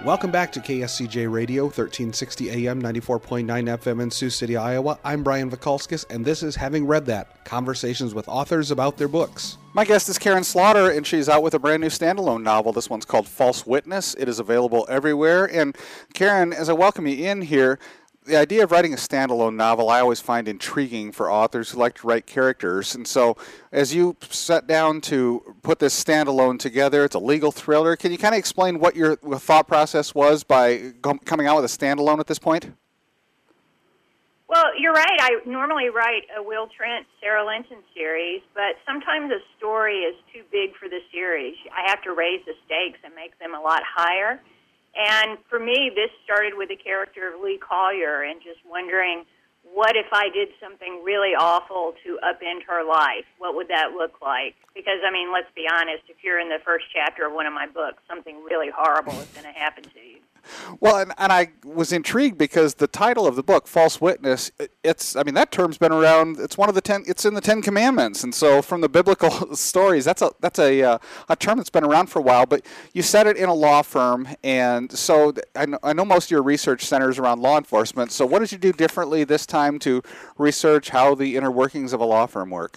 Welcome back to KSCJ Radio, 1360 AM, 94.9 FM in Sioux City, Iowa. I'm Brian Vikalskis, and this is Having Read That, conversations with authors about their books. My guest is Karen Slaughter, and she's out with a brand new standalone novel. This one's called False Witness. It is available everywhere. And Karen, as I welcome you in here, the idea of writing a standalone novel I always find intriguing for authors who like to write characters. And so as you sat down to put this standalone together, it's a legal thriller. Can you kind of explain what your thought process was by coming out with a standalone at this point? Well, you're right. I normally write a Will Trent, Sarah Linton series, but sometimes a story is too big for the series. I have to raise the stakes and make them a lot higher. And for me, this started with the character of Lee Collier and just wondering, what if I did something really awful to upend her life? What would that look like? Because, I mean, let's be honest, if you're in the first chapter of one of my books, something really horrible is going to happen to you. Well, and I was intrigued because the title of the book, False Witness, that term's been around. It's one of the 10. It's in the 10 Commandments, and so from the biblical stories, that's a term that's been around for a while. But you said it in a law firm, and so I know most of your research centers around law enforcement. So what did you do differently this time to research how the inner workings of a law firm work?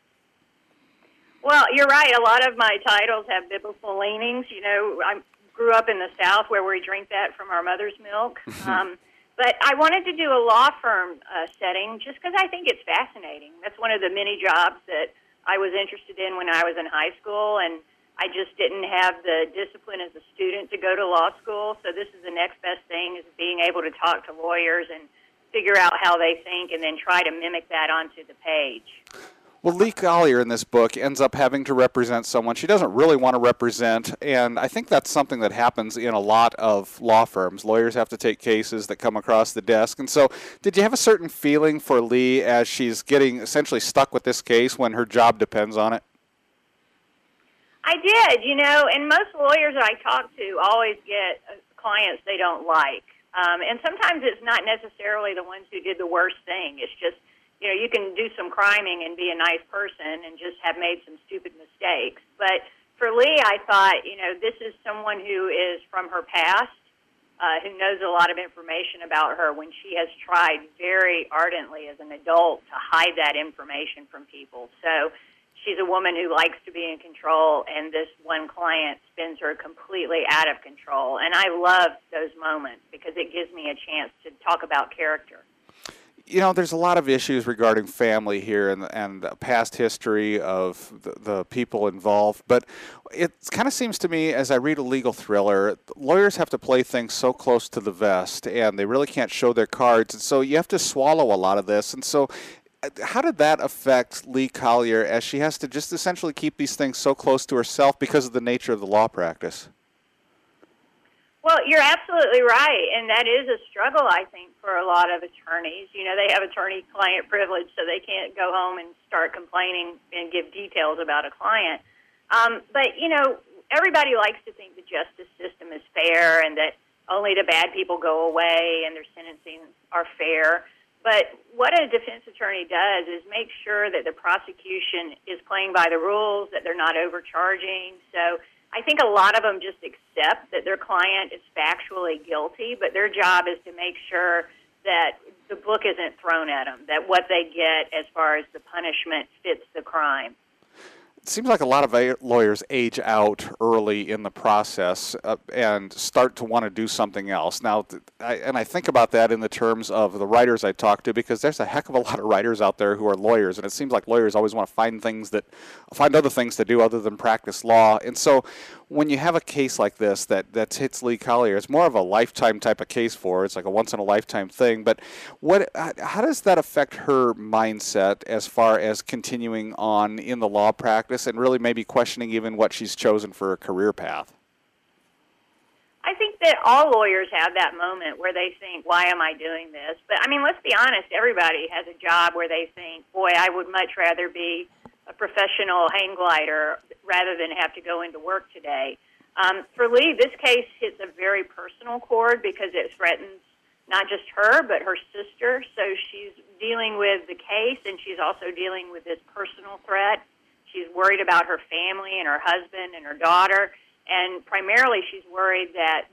Well, you're right. A lot of my titles have biblical leanings. You know, I grew up in the South where we drink that from our mother's milk. But I wanted to do a law firm setting just because I think it's fascinating. That's one of the many jobs that I was interested in when I was in high school, and I just didn't have the discipline as a student to go to law school. So this is the next best thing, is being able to talk to lawyers and figure out how they think and then try to mimic that onto the page. Well, Lee Collier in this book ends up having to represent someone she doesn't really want to represent, and I think that's something that happens in a lot of law firms. Lawyers have to take cases that come across the desk, and so did you have a certain feeling for Lee as she's getting essentially stuck with this case when her job depends on it? I did, and most lawyers that I talk to always get clients they don't like, and sometimes it's not necessarily the ones who did the worst thing. It's just, you can do some criming and be a nice person and just have made some stupid mistakes. But for Lee, I thought, this is someone who is from her past, who knows a lot of information about her when she has tried very ardently as an adult to hide that information from people. So she's a woman who likes to be in control, and this one client spins her completely out of control. And I love those moments because it gives me a chance to talk about character. There's a lot of issues regarding family here and the past history of the people involved, but it kind of seems to me, as I read a legal thriller, lawyers have to play things so close to the vest, and they really can't show their cards, and so you have to swallow a lot of this. And so how did that affect Lee Collier as she has to just essentially keep these things so close to herself because of the nature of the law practice? Well, you're absolutely right, and that is a struggle, I think, for a lot of attorneys. They have attorney-client privilege, so they can't go home and start complaining and give details about a client. But everybody likes to think the justice system is fair and that only the bad people go away and their sentencing are fair. But what a defense attorney does is make sure that the prosecution is playing by the rules, that they're not overcharging. So I think a lot of them just accept that their client is factually guilty, but their job is to make sure that the book isn't thrown at them, that what they get as far as the punishment fits the crime. It seems like a lot of lawyers age out early in the process and start to want to do something else. Now, I think about that in the terms of the writers I talk to, because there's a heck of a lot of writers out there who are lawyers, and it seems like lawyers always want to find other things to do other than practice law. And so when you have a case like this that hits Lee Collier, it's more of a lifetime type of case for her. It's like a once-in-a-lifetime thing. But how does that affect her mindset as far as continuing on in the law practice and really maybe questioning even what she's chosen for a career path? I think that all lawyers have that moment where they think, why am I doing this? But, let's be honest, everybody has a job where they think, boy, I would much rather be a professional hang glider rather than have to go into work today. For Lee, this case hits a very personal chord because it threatens not just her, but her sister. So she's dealing with the case, and she's also dealing with this personal threat. She's worried about her family and her husband and her daughter, and primarily she's worried that this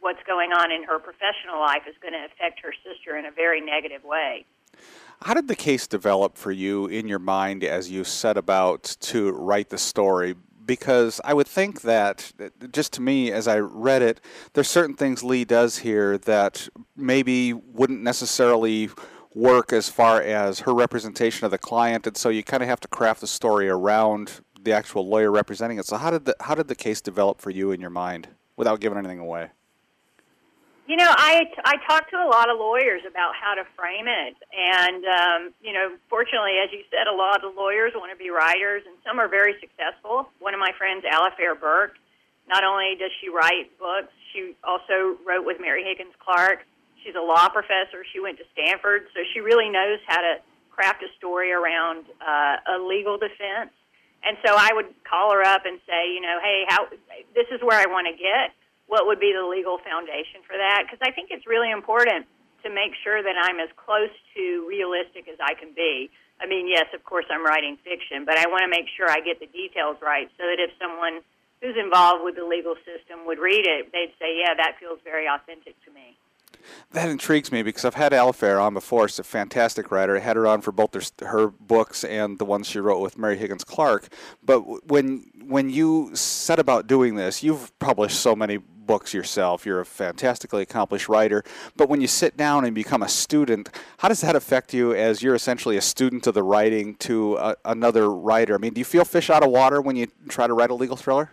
what's going on in her professional life is going to affect her sister in a very negative way. How did the case develop for you in your mind as you set about to write the story? Because I would think that, just to me, as I read it, there's certain things Lee does here that maybe wouldn't necessarily work as far as her representation of the client, and so you kind of have to craft the story around the actual lawyer representing it. So how did the case develop for you in your mind, without giving anything away? You know, I talked to a lot of lawyers about how to frame it, and, fortunately, as you said, a lot of lawyers want to be writers, and some are very successful. One of my friends, Alifair Burke, not only does she write books, she also wrote with Mary Higgins Clark. She's a law professor. She went to Stanford, so she really knows how to craft a story around a legal defense. And so I would call her up and say, hey, this is where I want to get. What would be the legal foundation for that? Because I think it's really important to make sure that I'm as close to realistic as I can be. I mean, yes, of course I'm writing fiction, but I want to make sure I get the details right so that if someone who's involved with the legal system would read it, they'd say, yeah, that feels very authentic to me. That intrigues me because I've had Alifair on before. She's a fantastic writer. I had her on for both her books and the ones she wrote with Mary Higgins Clark. But when you set about doing this, you've published so many books yourself. You're a fantastically accomplished writer. But when you sit down and become a student, how does that affect you as you're essentially a student of the writing to another writer? I mean, do you feel fish out of water when you try to write a legal thriller?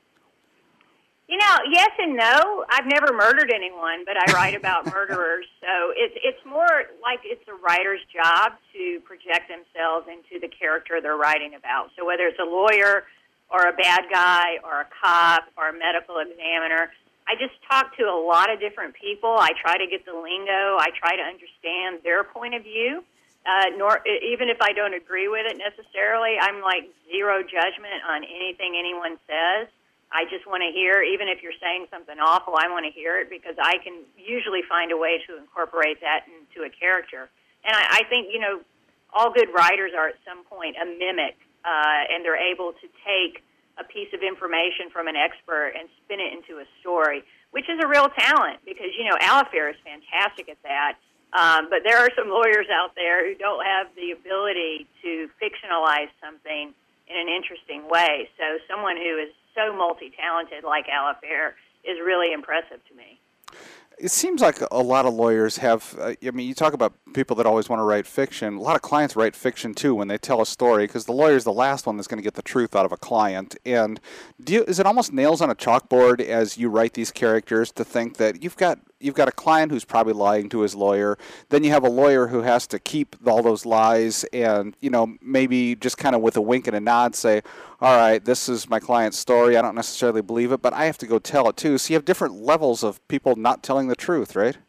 Yes and no. I've never murdered anyone, but I write about murderers. So it's more like it's a writer's job to project themselves into the character they're writing about. So whether it's a lawyer or a bad guy or a cop or a medical examiner, I just talk to a lot of different people. I try to get the lingo. I try to understand their point of view. Even if I don't agree with it necessarily, I'm like zero judgment on anything anyone says. I just want to hear, even if you're saying something awful, I want to hear it because I can usually find a way to incorporate that into a character. And I think, all good writers are at some point a mimic, and they're able to take a piece of information from an expert and spin it into a story, which is a real talent because, Alifair is fantastic at that. But there are some lawyers out there who don't have the ability to fictionalize something in an interesting way. So someone who is so multi-talented like Alifair is really impressive to me. It seems like a lot of lawyers have, you talk about people that always want to write fiction. A lot of clients write fiction, too, when they tell a story, because the lawyer is the last one that's going to get the truth out of a client. And is it almost nails on a chalkboard as you write these characters to think that you've got a client who's probably lying to his lawyer, then you have a lawyer who has to keep all those lies and, maybe just kind of with a wink and a nod say, all right, this is my client's story. I don't necessarily believe it, but I have to go tell it, too. So you have different levels of people not telling the truth, right?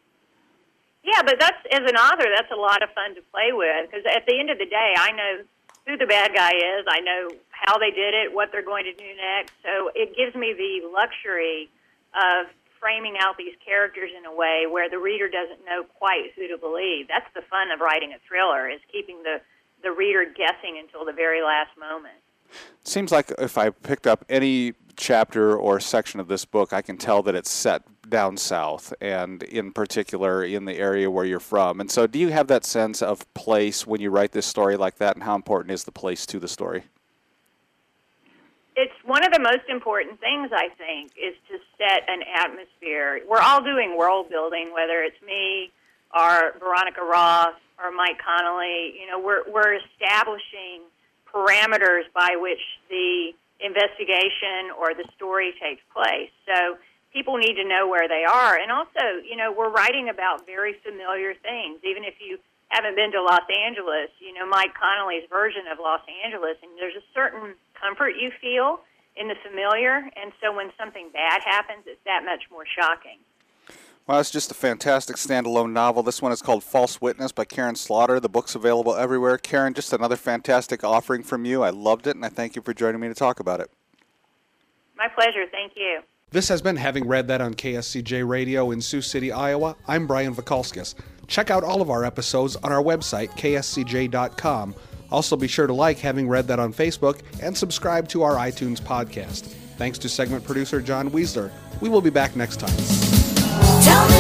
Yeah, but as an author, that's a lot of fun to play with because at the end of the day, I know who the bad guy is. I know how they did it, what they're going to do next. So it gives me the luxury of framing out these characters in a way where the reader doesn't know quite who to believe. That's the fun of writing a thriller, is keeping the reader guessing until the very last moment. It seems like if I picked up any chapter or section of this book, I can tell that it's set down south, and in particular in the area where you're from. And so do you have that sense of place when you write this story like that, and how important is the place to the story? It's one of the most important things, I think, is to set an atmosphere. We're all doing world building, whether it's me or Veronica Roth or Mike Connolly. We're establishing parameters by which the investigation or the story takes place. So people need to know where they are. And also, we're writing about very familiar things. Even if you haven't been to Los Angeles, Mike Connolly's version of Los Angeles, and there's a certain comfort you feel in the familiar, and so when something bad happens, it's that much more shocking. Well, it's just a fantastic standalone novel. This one is called False Witness by Karin Slaughter. The book's available everywhere. Karin, just another fantastic offering from you. I loved it, and I thank you for joining me to talk about it. My pleasure. Thank you. This has been Having Read That on KSCJ Radio in Sioux City, Iowa. I'm Brian Vakalskis. Check out all of our episodes on our website, kscj.com. Also, be sure to like Having Read That on Facebook and subscribe to our iTunes podcast. Thanks to segment producer John Weisler. We will be back next time. Tell me